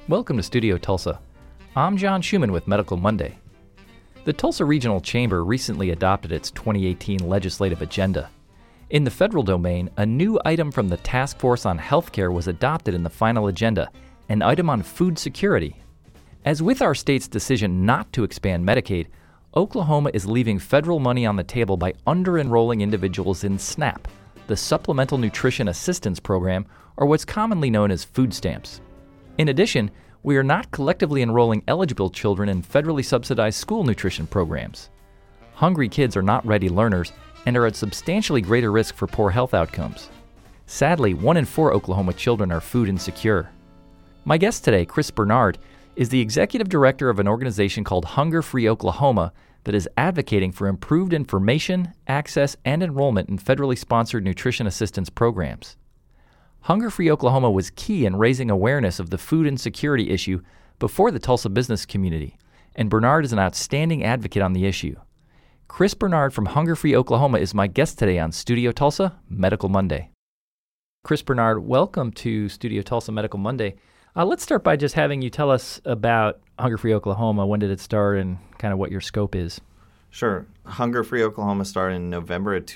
Welcome to Studio Tulsa. I'm John Schuman with Medical Monday. The Tulsa Regional Chamber recently adopted its 2018 legislative agenda. In the federal domain, a new item from the Task Force on Healthcare was adopted in the final agenda, an item on food security. As with our state's decision not to expand Medicaid, Oklahoma is leaving federal money on the table by under-enrolling individuals in SNAP, the Supplemental Nutrition Assistance Program, or what's commonly known as food stamps. In addition, we are not collectively enrolling eligible children in federally subsidized school nutrition programs. Hungry kids are not ready learners and are at substantially greater risk for poor health outcomes. Sadly, 1 in 4 Oklahoma children are food insecure. My guest today, Chris Bernard, is the executive director of an organization called Hunger Free Oklahoma that is advocating for improved information, access, and enrollment in federally sponsored nutrition assistance programs. Hunger Free Oklahoma was key in raising awareness of the food insecurity issue before the Tulsa business community, and Bernard is an outstanding advocate on the issue. Chris Bernard from Hunger Free Oklahoma is my guest today on Studio Tulsa Medical Monday. Chris Bernard, welcome to Studio Tulsa Medical Monday. Let's start by just having you tell us about Hunger Free Oklahoma. When did it start and kind of what your scope is? Sure. Hunger Free Oklahoma started in November of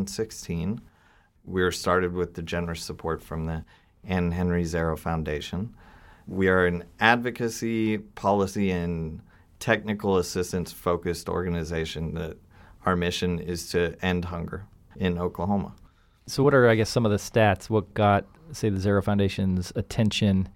2016. We were started with the generous support from the Ann Henry Zarrow Foundation. We are an advocacy, policy, and technical assistance-focused organization that our mission is to end hunger in Oklahoma. So what are, I guess, some of the stats? What got, say, the Zarrow Foundation's attention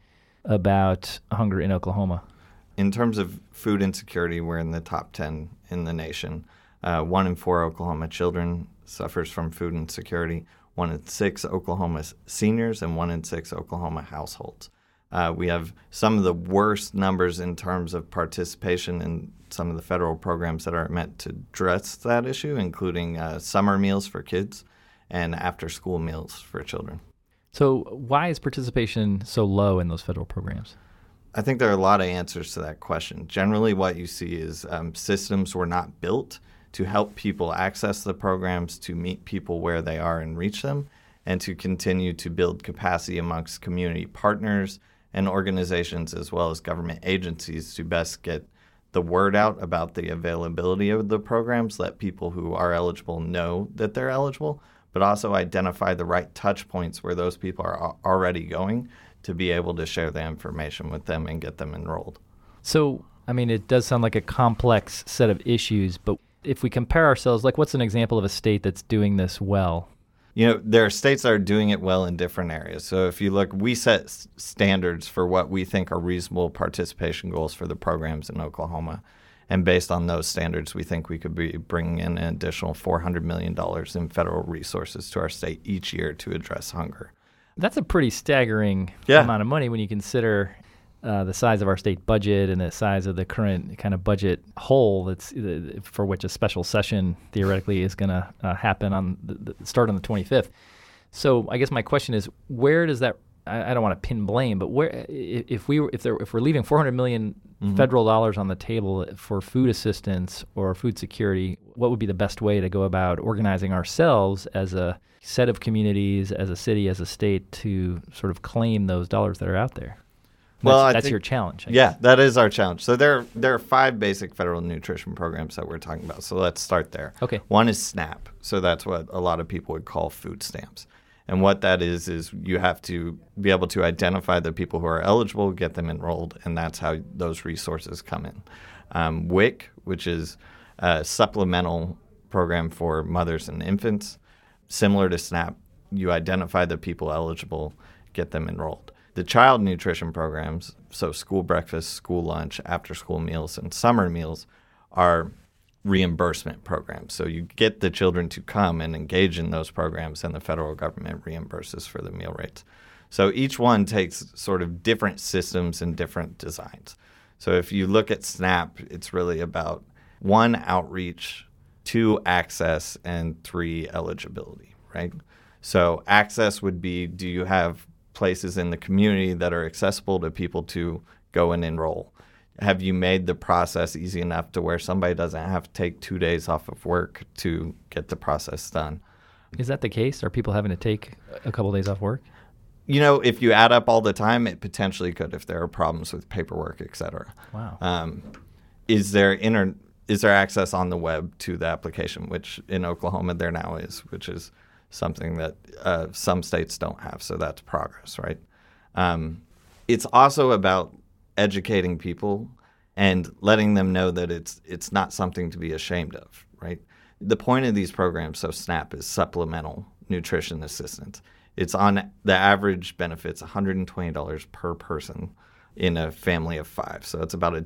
about hunger in Oklahoma? In terms of food insecurity, we're in the top 10 in the nation. 1 in 4 Oklahoma children suffers from food insecurity. 1 in 6 Oklahoma seniors and 1 in 6 Oklahoma households. We have some of the worst numbers in terms of participation in some of the federal programs that are meant to address that issue, including summer meals for kids and after-school meals for children. So why is participation so low in those federal programs? I think there are a lot of answers to that question. Generally, what you see is systems were not built to help people access the programs, to meet people where they are and reach them, and to continue to build capacity amongst community partners and organizations as well as government agencies to best get the word out about the availability of the programs, let people who are eligible know that they're eligible, but also identify the right touch points where those people are already going to be able to share the information with them and get them enrolled. So, I mean, it does sound like a complex set of issues, but if we compare ourselves, like what's an example of a state that's doing this well? You know, there are states that are doing it well in different areas. So if you look, we set standards for what we think are reasonable participation goals for the programs in Oklahoma. And based on those standards, we think we could be bringing in an additional $400 million in federal resources to our state each year to address hunger. That's a pretty staggering amount of money when you consider the size of our state budget and the size of the current kind of budget hole that's for which a special session theoretically is going to happen on the start on the 25th. So I guess my question is, where does that? I don't want to pin blame, but where if we're leaving $400 million federal dollars on the table for food assistance or food security, what would be the best way to go about organizing ourselves as a set of communities, as a city, as a state to sort of claim those dollars that are out there? Well, that's your challenge. I guess. Yeah, that is our challenge. So there are 5 basic federal nutrition programs that we're talking about. So let's start there. Okay. One is SNAP. So that's what a lot of people would call food stamps. And what that is you have to be able to identify the people who are eligible, get them enrolled, and that's how those resources come in. WIC, which is a supplemental program for mothers and infants, similar to SNAP, you identify the people eligible, get them enrolled. The child nutrition programs, so school breakfast, school lunch, after-school meals, and summer meals, are reimbursement programs. So you get the children to come and engage in those programs, and the federal government reimburses for the meal rates. So each one takes sort of different systems and different designs. So if you look at SNAP, it's really about 1, outreach, 2, access, and 3, eligibility, right? So access would be, do you have places in the community that are accessible to people to go and enroll? Have you made the process easy enough to where somebody doesn't have to take 2 days off of work to get the process done? Is that the case? Are people having to take a couple of days off work? If you add up all the time, it potentially could if there are problems with paperwork, et cetera. Wow. Is there access on the web to the application, which in Oklahoma there now is, which is something that some states don't have. So that's progress, right? It's also about educating people and letting them know that it's not something to be ashamed of, right? The point of these programs, so SNAP, is supplemental nutrition assistance. It's on the average benefits $120 per person in a family of 5. So it's about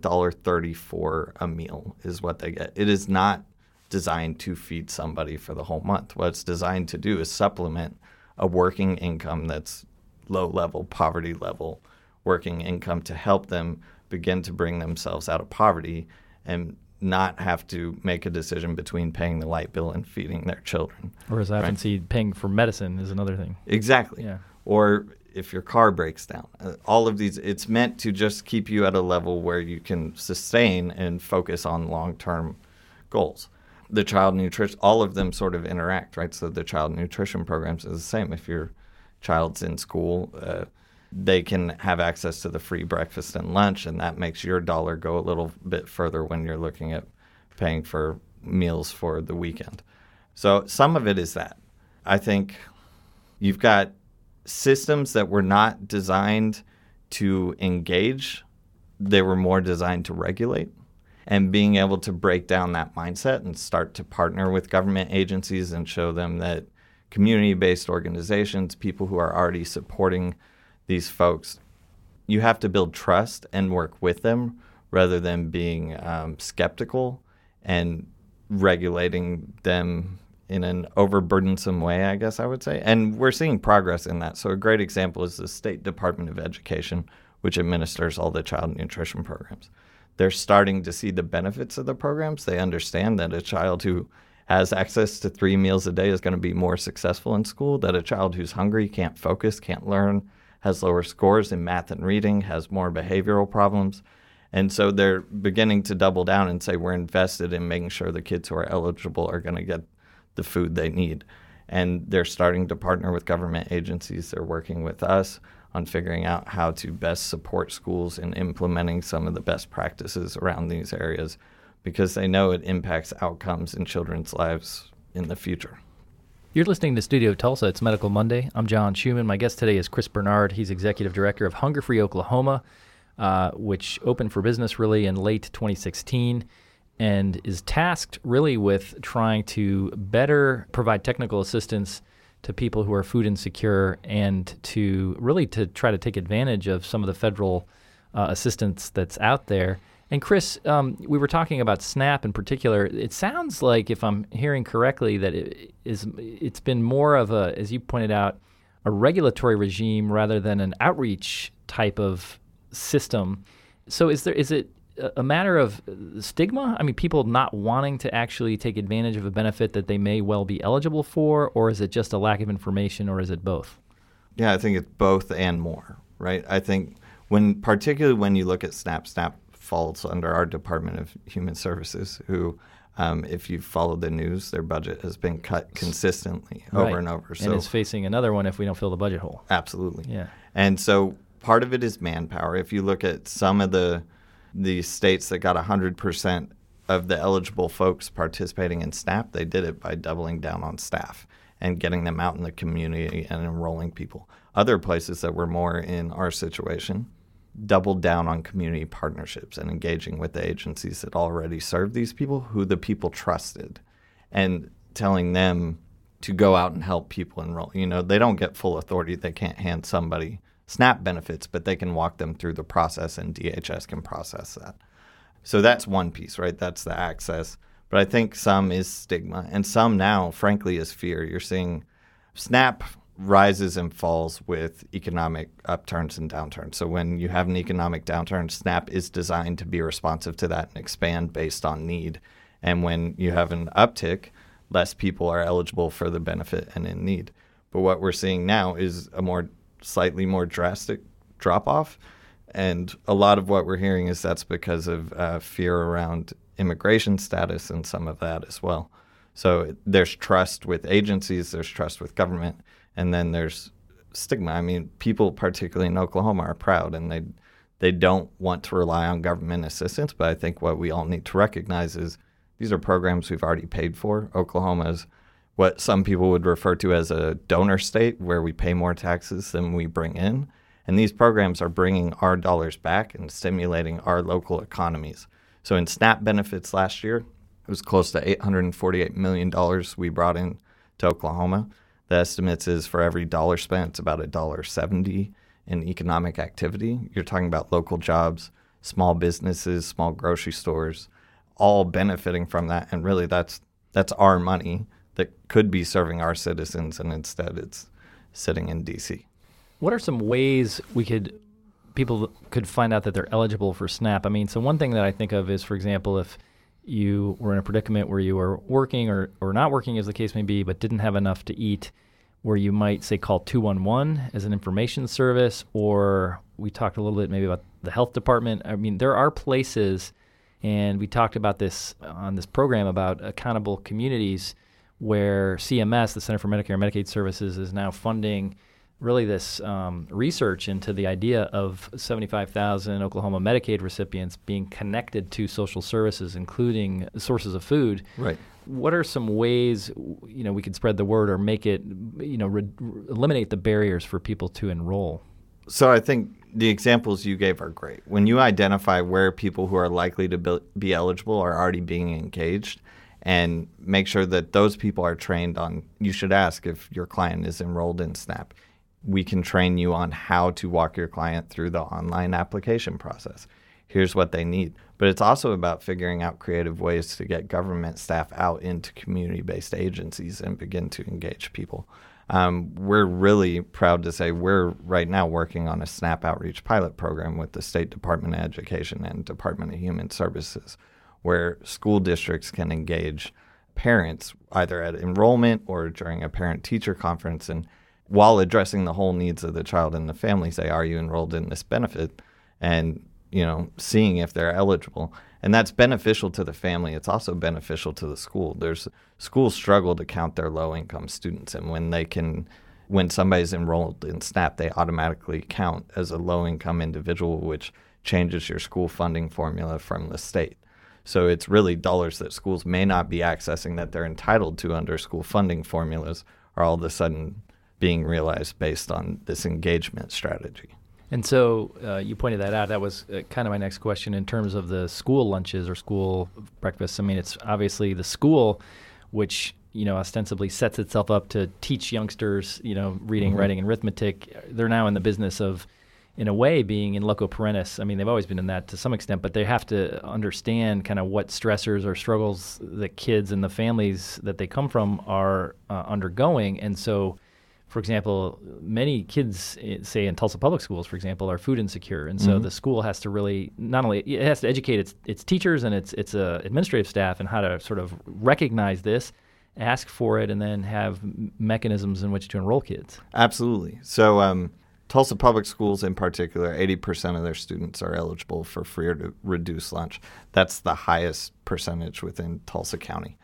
$1.34 a meal is what they get. It is not designed to feed somebody for the whole month. What it's designed to do is supplement a working income that's low level, poverty level working income to help them begin to bring themselves out of poverty and not have to make a decision between paying the light bill and feeding their children. Or as I often see, paying for medicine is another thing. Exactly. Yeah. Or if your car breaks down. All of these, it's meant to just keep you at a level where you can sustain and focus on long-term goals. The child nutrition, all of them sort of interact, right? So the child nutrition programs is the same. If your child's in school, they can have access to the free breakfast and lunch, and that makes your dollar go a little bit further when you're looking at paying for meals for the weekend. So some of it is that. I think you've got systems that were not designed to engage. They were more designed to regulate. And being able to break down that mindset and start to partner with government agencies and show them that community-based organizations, people who are already supporting these folks, you have to build trust and work with them rather than being skeptical and regulating them in an overburdensome way, I guess I would say. And we're seeing progress in that. So a great example is the State Department of Education, which administers all the child nutrition programs. They're starting to see the benefits of the programs. They understand that a child who has access to 3 meals a day is going to be more successful in school, that a child who's hungry, can't focus, can't learn, has lower scores in math and reading, has more behavioral problems. And so they're beginning to double down and say we're invested in making sure the kids who are eligible are going to get the food they need. And they're starting to partner with government agencies. They're working with us on figuring out how to best support schools in implementing some of the best practices around these areas because they know it impacts outcomes in children's lives in the future. You're listening to Studio Tulsa. It's Medical Monday. I'm John Schumann. My guest today is Chris Bernard. He's executive director of Hunger Free Oklahoma, which opened for business really in late 2016 and is tasked really with trying to better provide technical assistance to people who are food insecure and to try to take advantage of some of the federal assistance that's out there. And Chris, we were talking about SNAP in particular. It sounds like, if I'm hearing correctly, that it's been more of a, as you pointed out, a regulatory regime rather than an outreach type of system. So is it a matter of stigma? I mean, people not wanting to actually take advantage of a benefit that they may well be eligible for, or is it just a lack of information, or is it both? Yeah, I think it's both and more, right? I think particularly when you look at SNAP falls under our Department of Human Services, who, if you've followed the news, their budget has been cut consistently over and over. And is facing another one if we don't fill the budget hole. Absolutely. Yeah. And so part of it is manpower. If you look at some of the states that got 100% of the eligible folks participating in SNAP, they did it by doubling down on staff and getting them out in the community and enrolling people. Other places that were more in our situation doubled down on community partnerships and engaging with the agencies that already served these people, who the people trusted, and telling them to go out and help people enroll. They don't get full authority. They can't hand somebody SNAP benefits, but they can walk them through the process, and DHS can process that. So that's one piece, right? That's the access. But I think some is stigma, and some now, frankly, is fear. You're seeing SNAP rises and falls with economic upturns and downturns. So when you have an economic downturn, SNAP is designed to be responsive to that and expand based on need. And when you have an uptick, less people are eligible for the benefit and in need. But what we're seeing now is a slightly more drastic drop-off. And a lot of what we're hearing is that's because of fear around immigration status and some of that as well. So there's trust with agencies, there's trust with government, and then there's stigma. I mean, people, particularly in Oklahoma, are proud, and they don't want to rely on government assistance. But I think what we all need to recognize is these are programs we've already paid for. Oklahoma is what some people would refer to as a donor state, where we pay more taxes than we bring in. And these programs are bringing our dollars back and stimulating our local economies. So in SNAP benefits last year, it was close to $848 million we brought in to Oklahoma. The estimates is for every dollar spent, it's about $1.70 in economic activity. You're talking about local jobs, small businesses, small grocery stores, all benefiting from that. And really that's our money that could be serving our citizens, and instead it's sitting in D.C. What are some ways people could find out that they're eligible for SNAP? I mean, so one thing that I think of is, for example, if you were in a predicament where you were working or not working, as the case may be, but didn't have enough to eat, where you might, say, call 211 as an information service, or we talked a little bit maybe about the health department. I mean, there are places, and we talked about this on this program about accountable communities, where CMS, the Center for Medicare and Medicaid Services, is now funding really this research into the idea of 75,000 Oklahoma Medicaid recipients being connected to social services, including sources of food. Right. What are some ways, we could spread the word or make it, eliminate the barriers for people to enroll? So I think the examples you gave are great. When you identify where people who are likely to be eligible are already being engaged, and make sure that those people are trained on, you should ask if your client is enrolled in SNAP. We can train you on how to walk your client through the online application process. Here's what they need. But it's also about figuring out creative ways to get government staff out into community-based agencies and begin to engage people. We're really proud to say we're right now working on a SNAP outreach pilot program with the State Department of Education and Department of Human Services, where school districts can engage parents either at enrollment or during a parent-teacher conference, and while addressing the whole needs of the child and the family, say, are you enrolled in this benefit? And, seeing if they're eligible. And that's beneficial to the family. It's also beneficial to the school. Schools struggle to count their low-income students, and when somebody's enrolled in SNAP, they automatically count as a low-income individual, which changes your school funding formula from the state. So it's really dollars that schools may not be accessing that they're entitled to under school funding formulas are all of a sudden being realized based on this engagement strategy. And so you pointed that out. That was kind of my next question in terms of the school lunches or school breakfasts. I mean, it's obviously the school, which, ostensibly sets itself up to teach youngsters, reading, writing, and arithmetic. They're now in the business of, in a way, being in loco parentis. I mean, they've always been in that to some extent, but they have to understand kind of what stressors or struggles the kids and the families that they come from are undergoing. And so, for example, many kids, say in Tulsa Public Schools, for example, are food insecure. And so the school has to really, not only, it has to educate its teachers and its administrative staff and how to sort of recognize this, ask for it, and then have mechanisms in which to enroll kids. Absolutely. So Tulsa Public Schools in particular, 80% of their students are eligible for free or reduced lunch. That's the highest percentage within Tulsa County.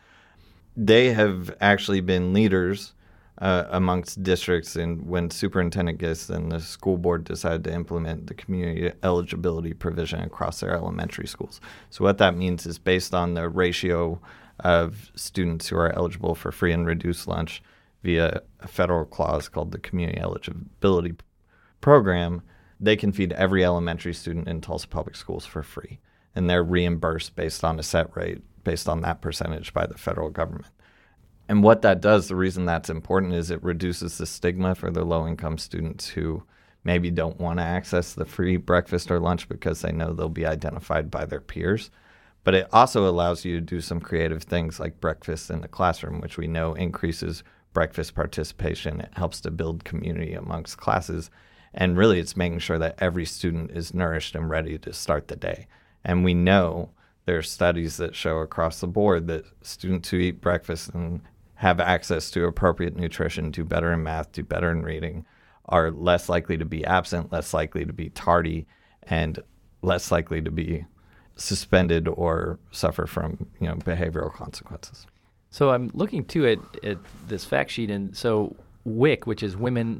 They have actually been leaders amongst districts, and when Superintendent Gist and the school board decided to implement the community eligibility provision across their elementary schools. So what that means is based on the ratio of students who are eligible for free and reduced lunch via a federal clause called the community eligibility program, they can feed every elementary student in Tulsa Public Schools for free. And they're reimbursed based on a set rate, based on that percentage by the federal government. And what that does, the reason that's important, is it reduces the stigma for the low-income students who maybe don't want to access the free breakfast or lunch because they know they'll be identified by their peers. But it also allows you to do some creative things like breakfast in the classroom, which we know increases breakfast participation. It helps to build community amongst classes. And really, it's making sure that every student is nourished and ready to start the day. And we know there are studies that show across the board that students who eat breakfast and have access to appropriate nutrition, do better in math, do better in reading, are less likely to be absent, less likely to be tardy, and less likely to be suspended or suffer from behavioral consequences. So I'm looking too at this fact sheet, and so WIC, which is Women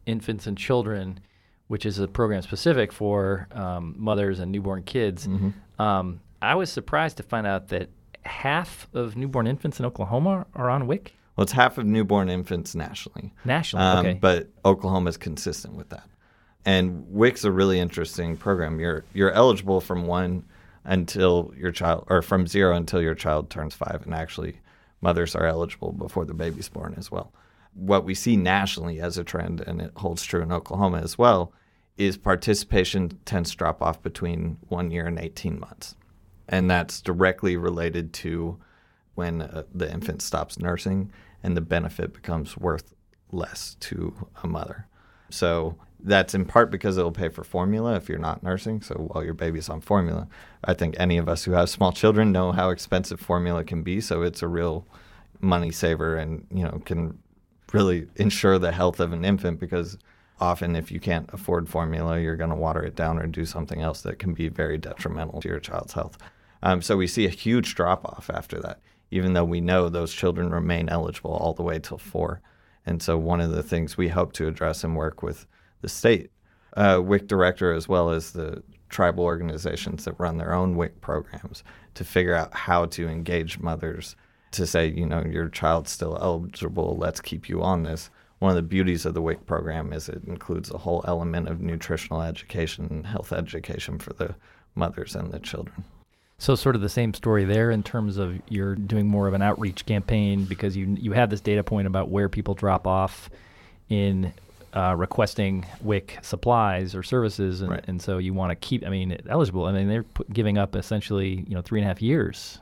Infants and Children, which is a program specific for mothers and newborn kids. I was surprised to find out that half of newborn infants in Oklahoma are on WIC. Well, it's half of newborn infants nationally. Nationally, okay. But Oklahoma is consistent with that. And WIC's a really interesting program. You're eligible from 1 until your child, or from 0 until your child turns 5. And actually, mothers are eligible before the baby's born as well. What we see nationally as a trend, and it holds true in Oklahoma as well, is participation tends to drop off between 1 year and 18 months. And that's directly related to when the infant stops nursing and the benefit becomes worth less to a mother. So that's in part because it'll pay for formula if you're not nursing. So while your baby's on formula, I think any of us who have small children know how expensive formula can be. So it's a real money saver and, can really ensure the health of an infant, because often if you can't afford formula, you're going to water it down or do something else that can be very detrimental to your child's health. So we see a huge drop-off after that, even though we know those children remain eligible all the way till 4. And so one of the things we hope to address and work with the state WIC director as well as the tribal organizations that run their own WIC programs to figure out how to engage mothers to say, your child's still eligible, let's keep you on this. One of the beauties of the WIC program is it includes a whole element of nutritional education and health education for the mothers and the children. So sort of the same story there in terms of you're doing more of an outreach campaign because you have this data point about where people drop off in requesting WIC supplies or services, and, right. and so you want to keep, eligible. They're giving up essentially, 3.5 years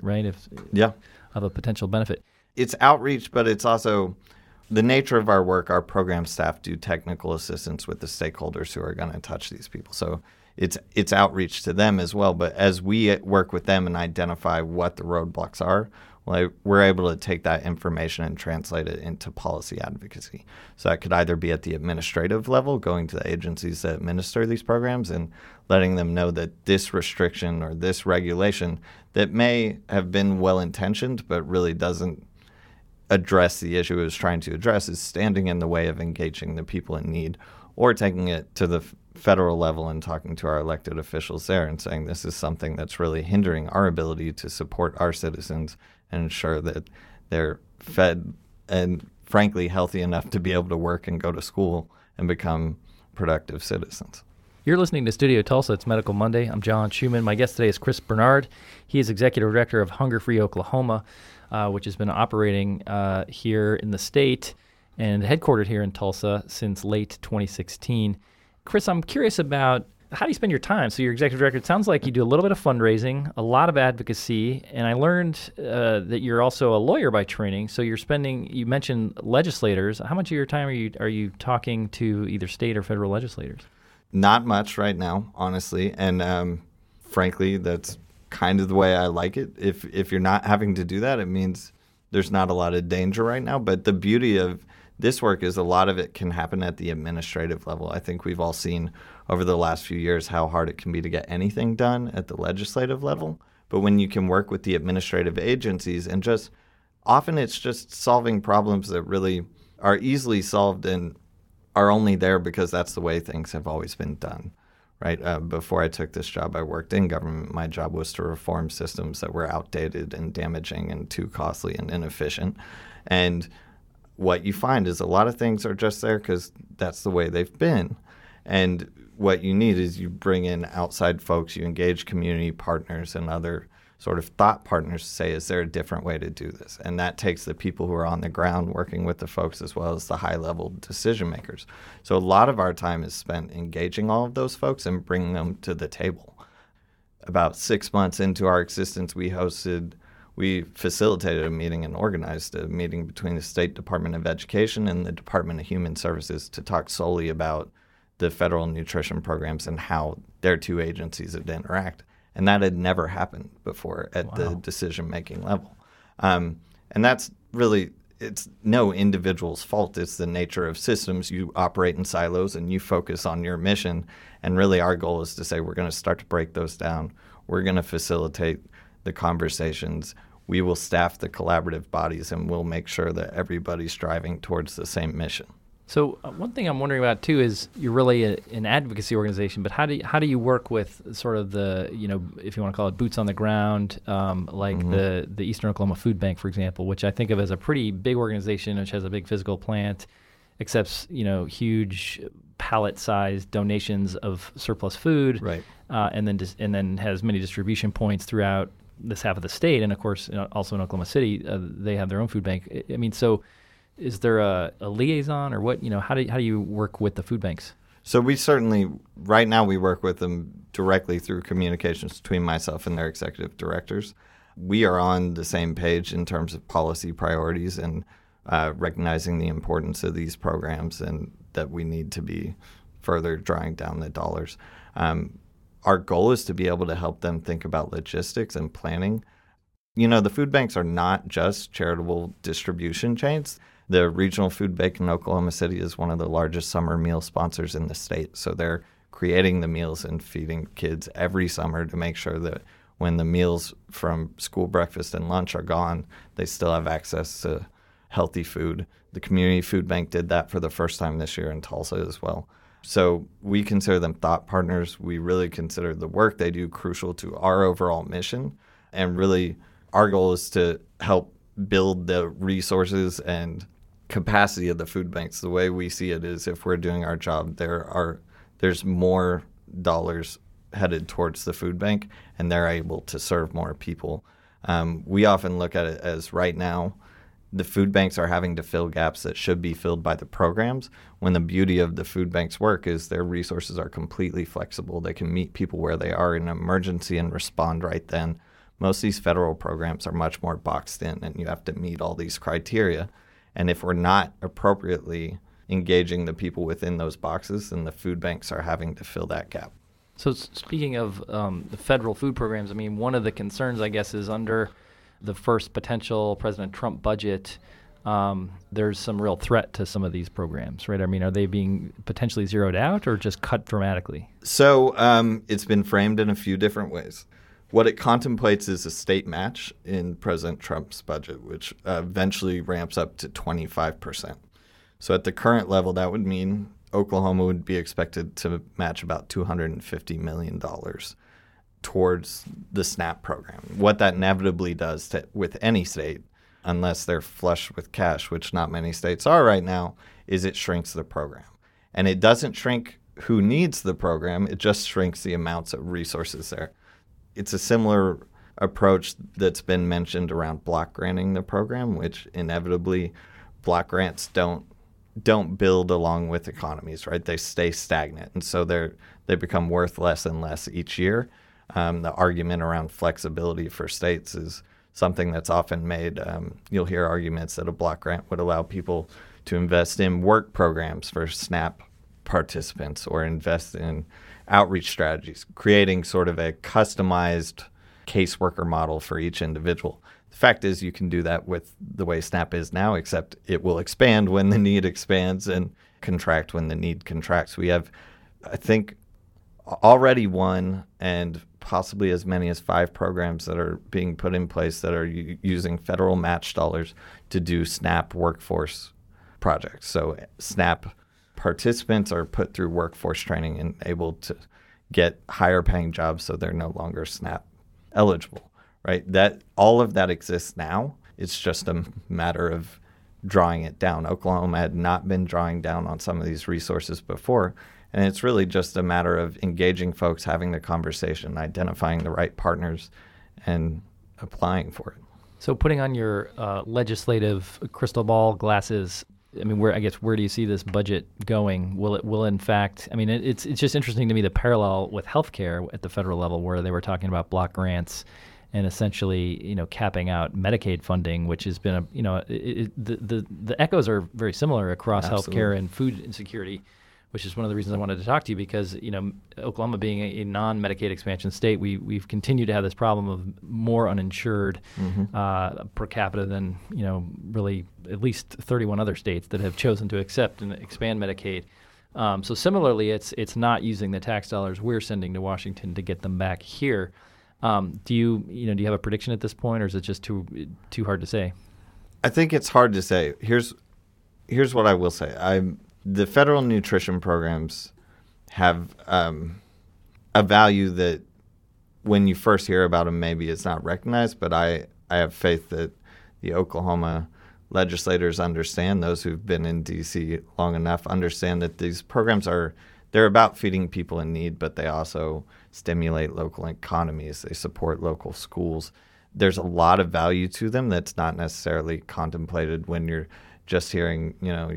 of a potential benefit. It's outreach, but it's also the nature of our work. Our program staff do technical assistance with the stakeholders who are going to touch these people. So it's outreach to them as well. But as we work with them and identify what the roadblocks are, we're able to take that information and translate it into policy advocacy. So that could either be at the administrative level, going to the agencies that administer these programs and letting them know that this restriction or this regulation that may have been well-intentioned but really doesn't address the issue it was trying to address is standing in the way of engaging the people in need, or taking it to the federal level and talking to our elected officials there and saying this is something that's really hindering our ability to support our citizens and ensure that they're fed and, frankly, healthy enough to be able to work and go to school and become productive citizens. You're listening to Studio Tulsa. It's Medical Monday. I'm John Schumann. My guest today is Chris Bernard. He is Executive Director of Hunger Free Oklahoma, which has been operating here in the state and headquartered here in Tulsa since late 2016. Chris, I'm curious about how do you spend your time? So you're executive director. It sounds like you do a little bit of fundraising, a lot of advocacy, and I learned that you're also a lawyer by training. So you mentioned legislators. How much of your time are you talking to either state or federal legislators? Not much right now, honestly, and frankly, that's kind of the way I like it. If you're not having to do that, it means there's not a lot of danger right now. But the beauty of this work is a lot of it can happen at the administrative level. I think we've all seen over the last few years how hard it can be to get anything done at the legislative level. But when you can work with the administrative agencies and often it's just solving problems that really are easily solved and are only there because that's the way things have always been done, right? Before I took this job, I worked in government. My job was to reform systems that were outdated and damaging and too costly and inefficient. And what you find is a lot of things are just there because that's the way they've been. And what you need is you bring in outside folks, you engage community partners and other sort of thought partners to say, is there a different way to do this? And that takes the people who are on the ground working with the folks as well as the high-level decision makers. So a lot of our time is spent engaging all of those folks and bringing them to the table. About 6 months into our existence, we facilitated a meeting and organized a meeting between the State Department of Education and the Department of Human Services to talk solely about the federal nutrition programs and how their two agencies would interact. And that had never happened before at the decision-making level. And that's really, it's no individual's fault. It's the nature of systems. You operate in silos and you focus on your mission. And really our goal is to say we're going to start to break those down. We're going to facilitate the conversations. We will staff the collaborative bodies and we'll make sure that everybody's striving towards the same mission. So one thing I'm wondering about too is you're really an advocacy organization, but how do you work with sort of the, if you want to call it boots on the ground, like the Eastern Oklahoma Food Bank, for example, which I think of as a pretty big organization, which has a big physical plant, accepts huge pallet-sized donations of surplus food, Right. and then has many distribution points throughout this half of the state, and of course also in Oklahoma City, they have their own food bank. I mean, so. Is there a liaison or what? How do you work with the food banks? So we certainly, right now we work with them directly through communications between myself and their executive directors. We are on the same page in terms of policy priorities and recognizing the importance of these programs and that we need to be further drawing down the dollars. Our goal is to be able to help them think about logistics and planning. The food banks are not just charitable distribution chains. The Regional Food Bank in Oklahoma City is one of the largest summer meal sponsors in the state. So they're creating the meals and feeding kids every summer to make sure that when the meals from school breakfast and lunch are gone, they still have access to healthy food. The Community Food Bank did that for the first time this year in Tulsa as well. So we consider them thought partners. We really consider the work they do crucial to our overall mission. And really, our goal is to help build the resources and capacity of the food banks. The way we see it is if we're doing our job, there's more dollars headed towards the food bank, and they're able to serve more people. We often look at it as right now, the food banks are having to fill gaps that should be filled by the programs, when the beauty of the food bank's work is their resources are completely flexible. They can meet people where they are in an emergency and respond right then. Most of these federal programs are much more boxed in, and you have to meet all these criteria. And if we're not appropriately engaging the people within those boxes, then the food banks are having to fill that gap. So speaking of the federal food programs, I mean, one of the concerns, I guess, is under the first potential President Trump budget, there's some real threat to some of these programs, right? I mean, are they being potentially zeroed out or just cut dramatically? So it's been framed in a few different ways. What it contemplates is a state match in President Trump's budget, which eventually ramps up to 25%. So at the current level, that would mean Oklahoma would be expected to match about $250 million towards the SNAP program. What that inevitably does with any state, unless they're flush with cash, which not many states are right now, is it shrinks the program. And it doesn't shrink who needs the program, it just shrinks the amounts of resources there. It's a similar approach that's been mentioned around block granting the program, which inevitably block grants don't build along with economies, right? They stay stagnant, and so they become worth less and less each year. The argument around flexibility for states is something that's often made. You'll hear arguments that a block grant would allow people to invest in work programs for SNAP participants or invest in outreach strategies, creating sort of a customized caseworker model for each individual. The fact is you can do that with the way SNAP is now, except it will expand when the need expands and contract when the need contracts. We have, I think, already one and possibly as many as 5 programs that are being put in place that are using federal match dollars to do SNAP workforce projects. So SNAP participants are put through workforce training and able to get higher paying jobs so they're no longer SNAP eligible, right? That all of that exists now. It's just a matter of drawing it down. Oklahoma had not been drawing down on some of these resources before, and it's really just a matter of engaging folks, having the conversation, identifying the right partners, and applying for it. So putting on your legislative crystal ball glasses, I mean, where do you see this budget going? Will in fact, I mean, it's just interesting to me the parallel with healthcare at the federal level, where they were talking about block grants and essentially, capping out Medicaid funding, which has been the echoes are very similar across Absolutely. Healthcare and food insecurity, which is one of the reasons I wanted to talk to you, because Oklahoma being a non-Medicaid expansion state, we've continued to have this problem of more uninsured per capita than really at least 31 other states that have chosen to accept and expand Medicaid. So similarly, it's not using the tax dollars we're sending to Washington to get them back here. Do you have a prediction at this point, or is it just too hard to say? I think it's hard to say. Here's what I will say. the federal nutrition programs have a value that when you first hear about them, maybe it's not recognized, but I have faith that the Oklahoma legislators understand, those who've been in D.C. long enough understand that these programs they're about feeding people in need, but they also stimulate local economies. They support local schools. There's a lot of value to them that's not necessarily contemplated when you're just hearing,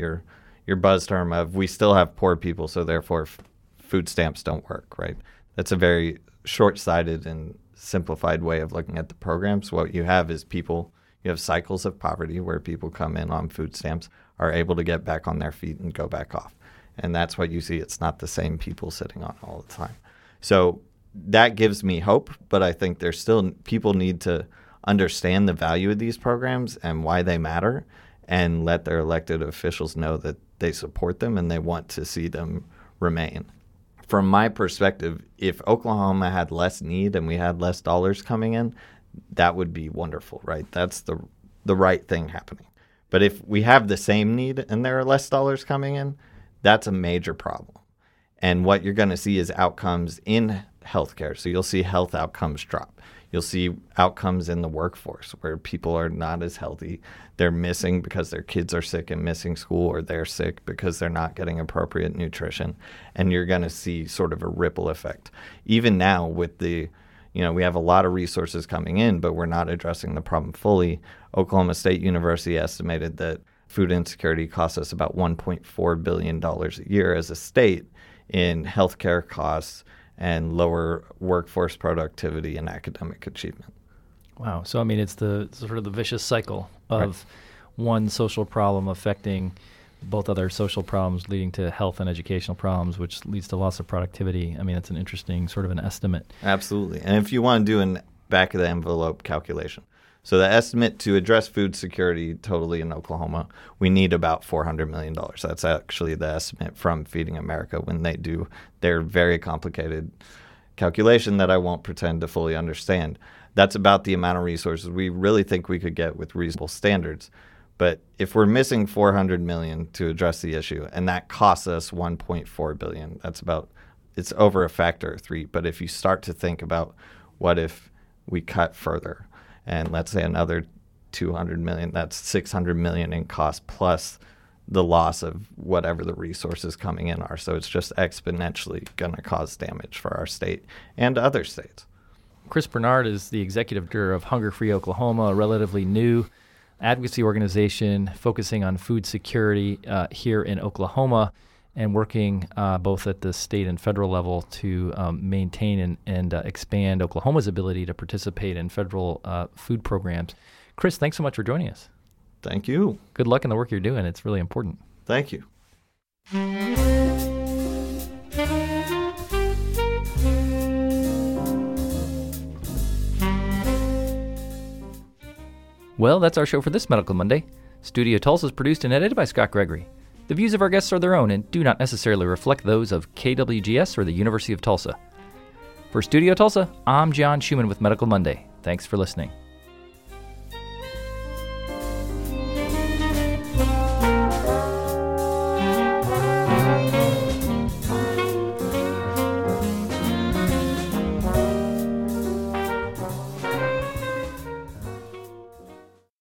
your buzz term of we still have poor people, so therefore food stamps don't work, right? That's a very short-sighted and simplified way of looking at the programs. What you have is you have cycles of poverty where people come in on food stamps, are able to get back on their feet and go back off. And that's what you see. It's not the same people sitting on all the time. So that gives me hope, but I think there's still people need to understand the value of these programs and why they matter and let their elected officials know that they support them and they want to see them remain. From my perspective, if Oklahoma had less need and we had less dollars coming in, that would be wonderful, right? That's the right thing happening. But if we have the same need and there are less dollars coming in, that's a major problem. And what you're going to see is outcomes in healthcare. So you'll see health outcomes drop. You'll see outcomes in the workforce where people are not as healthy. They're missing because their kids are sick and missing school, or they're sick because they're not getting appropriate nutrition. And you're going to see sort of a ripple effect. Even now with we have a lot of resources coming in, but we're not addressing the problem fully. Oklahoma State University estimated that food insecurity costs us about $1.4 billion a year as a state in healthcare costs and lower workforce productivity and academic achievement. Wow. So, I mean, it's the sort of the vicious cycle of one social problem affecting both other social problems, leading to health and educational problems, which leads to loss of productivity. I mean, it's an interesting sort of an estimate. Absolutely. And if you want to do an back-of-the-envelope calculation, so the estimate to address food security totally in Oklahoma, we need about $400 million. That's actually the estimate from Feeding America when they do their very complicated calculation that I won't pretend to fully understand. That's about the amount of resources we really think we could get with reasonable standards. But if we're missing $400 million to address the issue, and that costs us $1.4 billion, it's over a factor of 3. But if you start to think about what if we cut further, and let's say another $200 million, that's $600 million in cost plus the loss of whatever the resources coming in are. So it's just exponentially going to cause damage for our state and other states. Chris Bernard is the executive director of Hunger Free Oklahoma, a relatively new advocacy organization focusing on food security here in Oklahoma and working both at the state and federal level to maintain and expand Oklahoma's ability to participate in federal food programs. Chris, thanks so much for joining us. Thank you. Good luck in the work you're doing. It's really important. Thank you. Well, that's our show for this Medical Monday. Studio Tulsa is produced and edited by Scott Gregory. The views of our guests are their own and do not necessarily reflect those of KWGS or the University of Tulsa. For Studio Tulsa, I'm John Schumann with Medical Monday. Thanks for listening.